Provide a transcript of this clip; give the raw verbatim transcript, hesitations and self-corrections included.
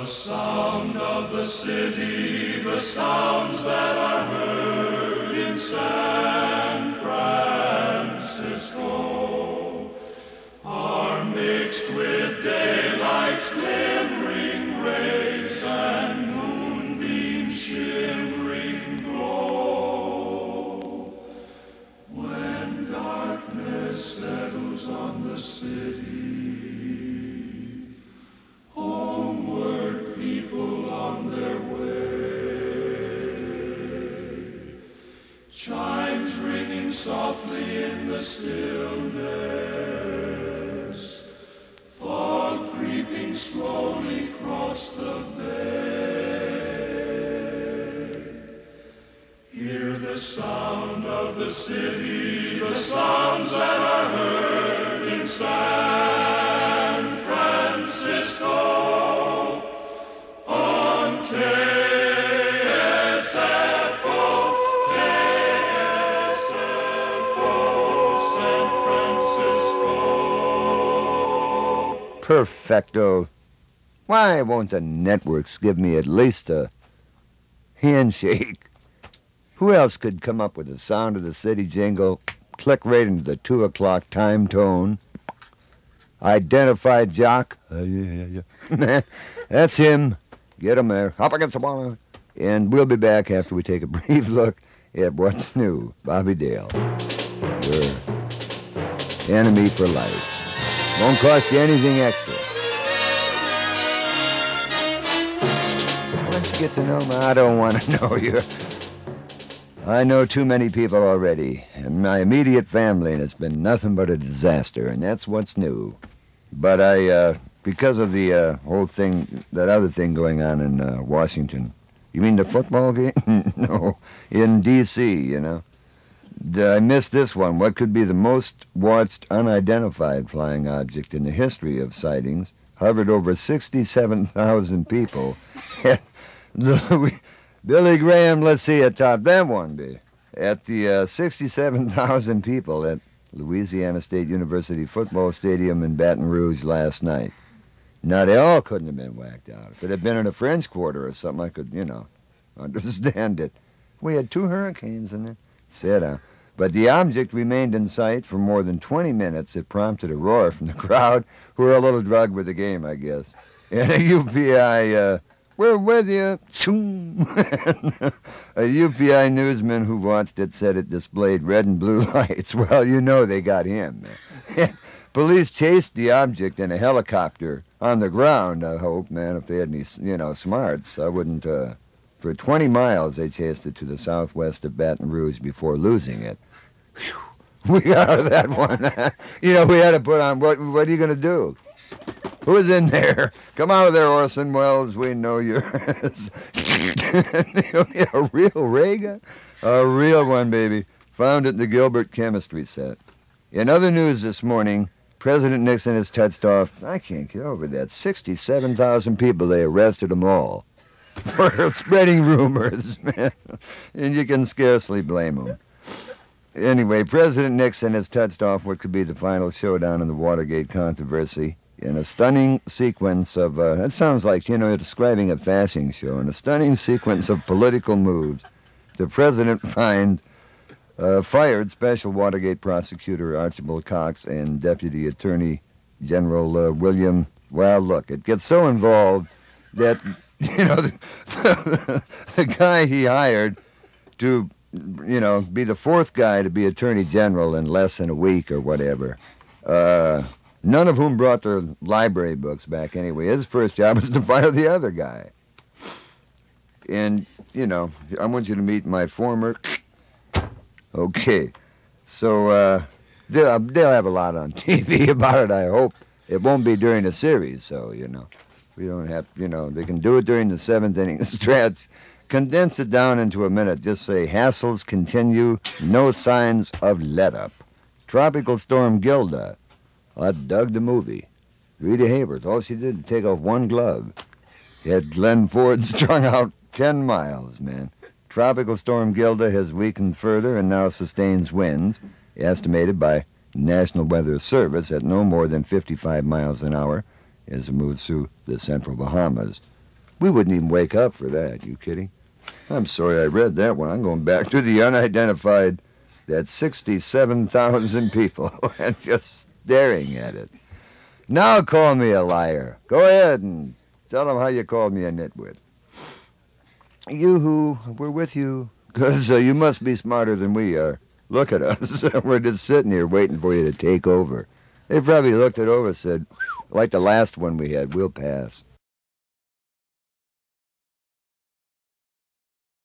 The sound of the city, the sounds that are heard in San Francisco are mixed with daylight's glimmering rays and moonbeams shimmering glow. When darkness settles on the city, homeward people on their way, chimes ringing softly in the stillness, fog creeping slowly across the bay. Hear the sound of the city, the sounds that are heard in San Francisco on K S F O, K S F O, San Francisco. Perfecto. Why won't the networks give me at least a handshake? Who else could come up with the sound of the city jingle, click right into the two o'clock time tone? Identified jock. Uh, yeah, yeah, yeah. That's him. Get him there. Up against the wall. And we'll be back after we take a brief look at what's new. Bobby Dale. Your enemy for life. Won't cost you anything extra. Once you get to know me, I don't want to know you. I know too many people already, and my immediate family, and it's been nothing but a disaster, and that's what's new. But I, uh, because of the uh, whole thing, that other thing going on in uh, Washington, you mean the football game? No, in D C, you know. I missed this one. What could be the most watched unidentified flying object in the history of sightings hovered over sixty-seven thousand people. Billy Graham, let's see it top that one be. At the uh, sixty-seven thousand people at Louisiana State University football stadium in Baton Rouge last night. Now, they all couldn't have been whacked out. If it had been in a French Quarter or something, I could, you know, understand it. We had two hurricanes in there. Sit down. But the object remained in sight for more than twenty minutes. It prompted a roar from the crowd, who were a little drugged with the game, I guess. And a U P I, uh, we're with you. A U P I newsman who watched it said it displayed red and blue lights. Well, you know they got him. Police chased the object in a helicopter on the ground, I hope, man, if they had any, you know, smarts. I wouldn't, uh... For twenty miles, they chased it to the southwest of Baton Rouge before losing it. Whew. We got out of that one. You know, we had to put on, what What are you going to do? Who's in there? Come out of there, Orson Welles. We know you're a real ray gun? A real one, baby. Found it in the Gilbert chemistry set. In other news this morning, President Nixon has touched off, I can't get over that, sixty-seven thousand people. They arrested them all for spreading rumors, man. And you can scarcely blame them. Anyway, President Nixon has touched off what could be the final showdown in the Watergate controversy in a stunning sequence of, uh, that sounds like, you know, you're describing a fashion show, in a stunning sequence of political moves. The president find, uh, fired Special Watergate Prosecutor Archibald Cox and Deputy Attorney General uh, William, well, look, it gets so involved that, you know, the, the guy he hired to, you know, be the fourth guy to be Attorney General in less than a week or whatever, uh, none of whom brought their library books back anyway. His first job was to fire the other guy. And, you know, I want you to meet my former... Okay. So, uh, they'll, they'll have a lot on T V about it, I hope. It won't be during the series, so, you know. We don't have, you know, they can do it during the seventh inning stretch. Condense it down into a minute. Just say, hassles continue, no signs of let-up. Tropical Storm Gilda. I dug the movie. Rita Hayworth, all she did was take off one glove. Had Glenn Ford strung out ten miles, man. Tropical Storm Gilda has weakened further and now sustains winds, estimated by National Weather Service at no more than fifty-five miles an hour, as it moves through the central Bahamas. We wouldn't even wake up for that. You kidding? I'm sorry I read that one. I'm going back to the unidentified. That's sixty-seven thousand people and just staring at it. Now call me a liar. Go ahead and tell them how you called me a nitwit. You who, we're with you, because uh, you must be smarter than we are. Look at us. We're just sitting here waiting for you to take over. They probably looked it over and said, like the last one we had, we'll pass.